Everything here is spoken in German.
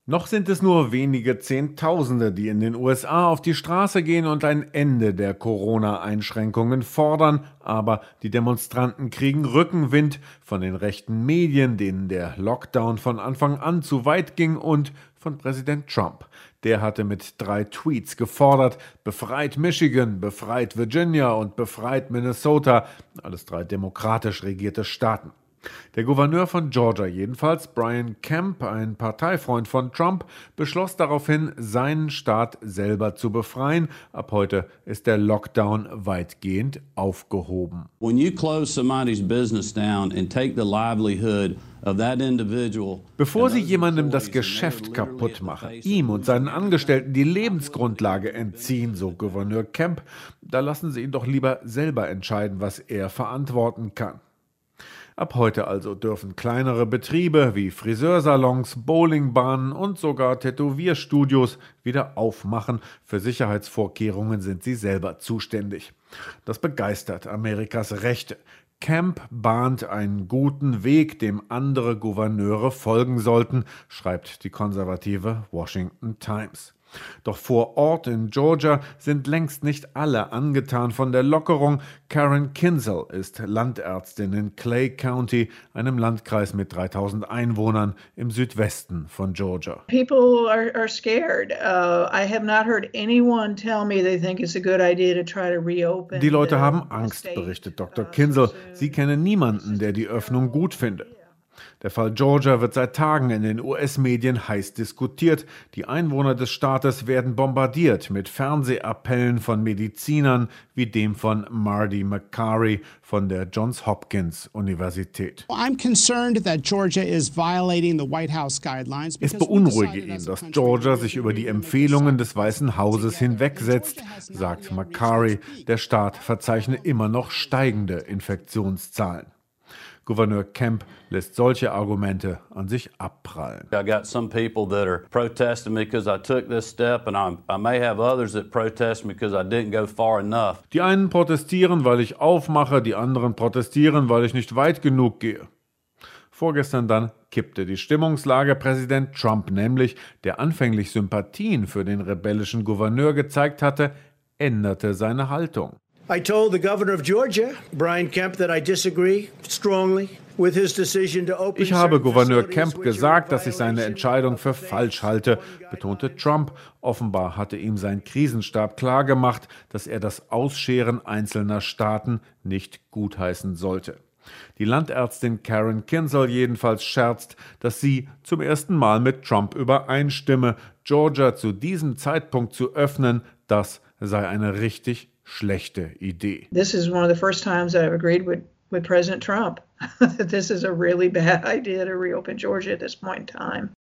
Noch sind es nur wenige Zehntausende, die in den USA auf die Straße gehen und ein Ende der Corona-Einschränkungen fordern, aber die Demonstranten kriegen Rückenwind von den rechten Medien, denen der Lockdown von Anfang an zu weit ging, und von Präsident Trump. Der hatte mit 3 Tweets gefordert: befreit Michigan, befreit Virginia und befreit Minnesota, alles 3 demokratisch regierte Staaten. Der Gouverneur von Georgia jedenfalls, Brian Kemp, ein Parteifreund von Trump, beschloss daraufhin, seinen Staat selber zu befreien. Ab heute ist der Lockdown weitgehend aufgehoben. When you close somebody's business down and take the livelihood of that individual. Bevor Sie jemandem das Geschäft kaputt machen, ihm und seinen Angestellten die Lebensgrundlage entziehen, so Gouverneur Kemp, da lassen Sie ihn doch lieber selber entscheiden, was er verantworten kann. Ab heute also dürfen kleinere Betriebe wie Friseursalons, Bowlingbahnen und sogar Tätowierstudios wieder aufmachen. Für Sicherheitsvorkehrungen sind sie selber zuständig. Das begeistert Amerikas Rechte. Kemp bahnt einen guten Weg, dem andere Gouverneure folgen sollten, schreibt die konservative Washington Times. Doch vor Ort in Georgia sind längst nicht alle angetan von der Lockerung. Karen Kinzel ist Landärztin in Clay County, einem Landkreis mit 3000 Einwohnern im Südwesten von Georgia. People are scared. I have not heard anyone tell me they think it's a good idea to try to reopen. Die Leute haben Angst, berichtet Dr. Kinzel. Sie kennen niemanden, der die Öffnung gut finde. Der Fall Georgia wird seit Tagen in den US-Medien heiß diskutiert. Die Einwohner des Staates werden bombardiert mit Fernsehappellen von Medizinern wie dem von Marty Makary von der Johns Hopkins Universität. Es beunruhige ihn, dass Georgia sich über die Empfehlungen des Weißen Hauses hinwegsetzt, sagt Makary. Der Staat verzeichne immer noch steigende Infektionszahlen. Gouverneur Kemp lässt solche Argumente an sich abprallen. I got some people that are protesting me because I took this step, and I may have others that protest me because I didn't go far enough. Die einen protestieren, weil ich aufmache, die anderen protestieren, weil ich nicht weit genug gehe. Vorgestern dann kippte die Stimmungslage. Präsident Trump nämlich, der anfänglich Sympathien für den rebellischen Gouverneur gezeigt hatte, änderte seine Haltung. I told the governor of Georgia, Brian Kemp, that I disagree strongly with his decision to open. Ich habe Gouverneur Kemp gesagt, dass ich seine Entscheidung für falsch halte, betonte Trump. Offenbar hatte ihm sein Krisenstab klargemacht, dass er das Ausscheren einzelner Staaten nicht gutheißen sollte. Die Landärztin Karen Kinzel jedenfalls scherzt, dass sie zum ersten Mal mit Trump übereinstimme. Georgia zu diesem Zeitpunkt zu öffnen, das sei eine richtig schlechte Idee. This is one of the first times I've agreed with President Trump. This is a really bad idea to reopen Georgia at this point in time.